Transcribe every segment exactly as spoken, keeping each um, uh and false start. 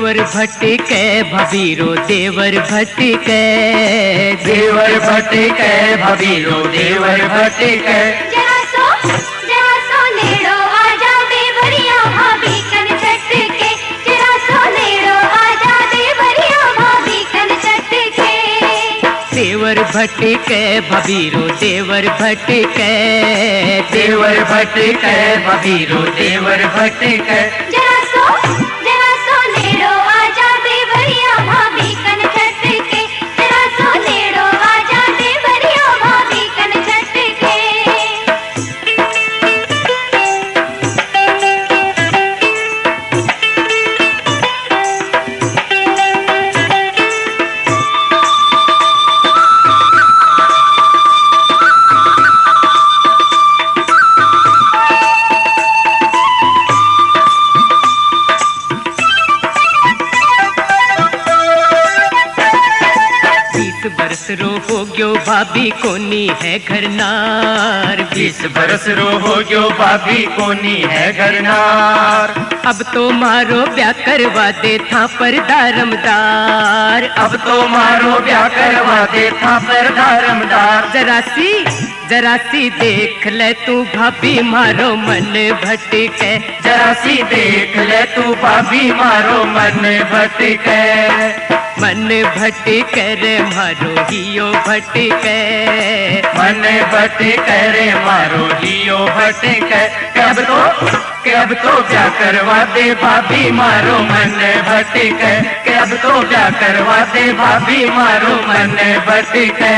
देवर भटके भबीरो देवर भटके, देवर भटके भबीरो देवर भटके। जरा सो जरा सो नेड़ो आजा देवरिया भाभी कन चटके, जरा सो नेड़ो आजा देवरिया भाभी कन चटके। देवर भटके भबीरो देवर भटके, देवर भटके भबीरो देवर भटके। जरा सो जरा सो नेड़ो आजा देवरिया भाभी कन चटके, जरा सो नेड़ो आजा देवरिया भाभी कन चटके। बरस रो हो गयो भाभी कोनी है घर नार, बीस बरस रो हो गयो भाभी कोनी है घर नार। अब तो मारो ब्याह करवा दे था पर दारमदार, अब तो मारो ब्याह करवा दे था पर दारमदार। जरा सी जरा सी देख ले तू भाभी मारो मन भटके, जरा सी देख ले तू भाभी मारो मन भटके। मन भटके रे मारो हियो भटके, मन भटके रे मारो हियो भटके। कब तो कब तो ब्याह करवा दे भाभी मारो मन भटके, कब तो ब्याह करवा दे भाभी मारो मन भटके।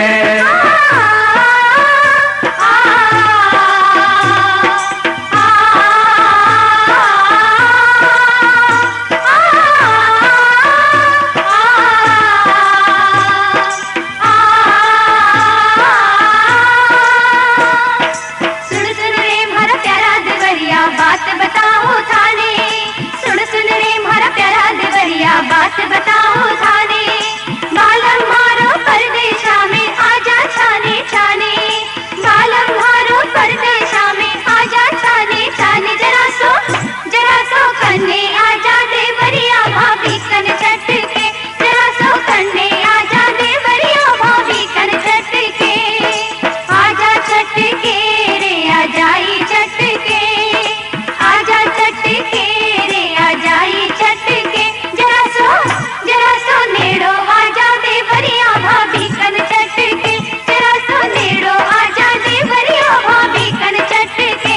बात बताओ थाने, बालम मारो परदेशा में आजा छाने छाने, बालम मारो परदेशा में आजा छाने छाने। जरा सो जरा सो कन्ने आजा देवरिया भाभी कन चटके, जरा सो कन्ने आजा देवरिया भाभी कन चटके। आजा चटके रे आजाई चटके, आजा चटके रे आजाई चटके। जरा सो जरा सो नेड़ो आजा देवरिया भाभी कन चटके, जरा सो नेड़ो आजा देवरिया भाभी कन चटके।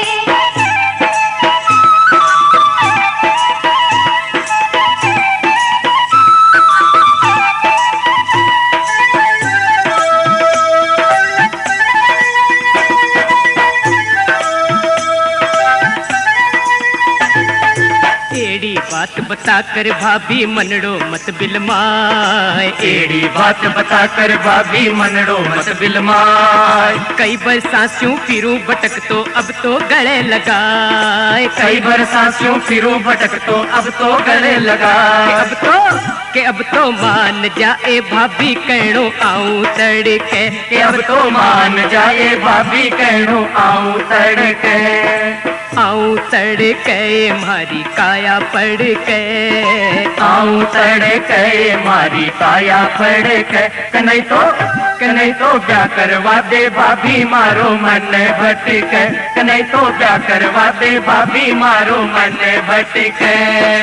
एड़ी बात बता कर भाभी मनड़ो मत बिलमाए, एड़ी बात बता कर भाभी मनड़ो मत बिलमाए। कई बरसास्यों फिरूं भटक तो अब तो गले लगाए, कई बरसास्यों फिरूं भटक तो अब तो गले के लगाए। अब तो के अब तो मान जाए भाभी कहणो आऊं तड़के, के अब तो मान जाए भाभी कहणो आऊं तड़के। आऊं तड़के मारी काया पड़ के, आऊं तड़के मारी काया पड़ के। नहीं तो नहीं तो ब्याह करवा दे भाभी मारो मन भटके, नहीं तो ब्याह करवा दे भाभी मारो मन भटके।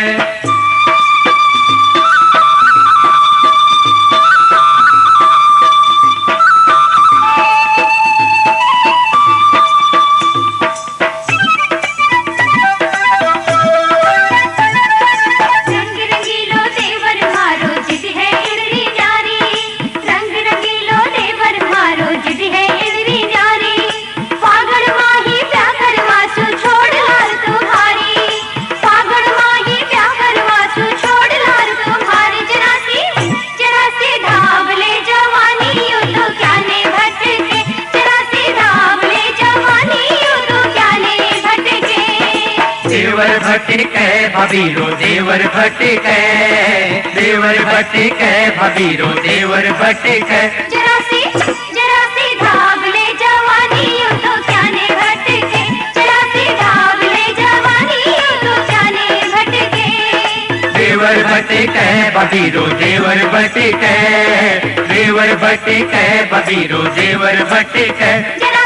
देवर भटके भबीरो देवर भटके, देवर भटके भबीरो देवर भटके। जरा सी जरा सी धाग ले जवानी यूं तो क्या ने भटके, जरा सी धाग ले जवानी यूं तो क्या ने भटके। देवर भटक बबीरो देवर भटक देवर भटक बबीरो देवर भटक।